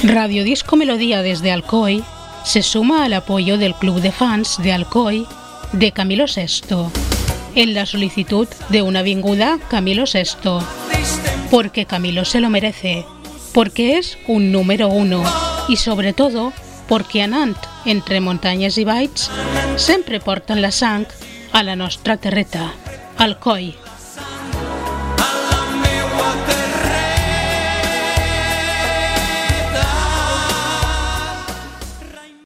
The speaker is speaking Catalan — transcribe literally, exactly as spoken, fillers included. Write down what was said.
Radio Disco Melodía desde Alcoy se suma al apoyo del Club de Fans de Alcoy de Camilo Sesto en la solicitud de una avinguda Camilo Sesto, porque Camilo se lo merece, porque es un número uno i sobretot perquè anant entre muntanyes i valls sempre porten la sang a la nostra terreta, Alcoy.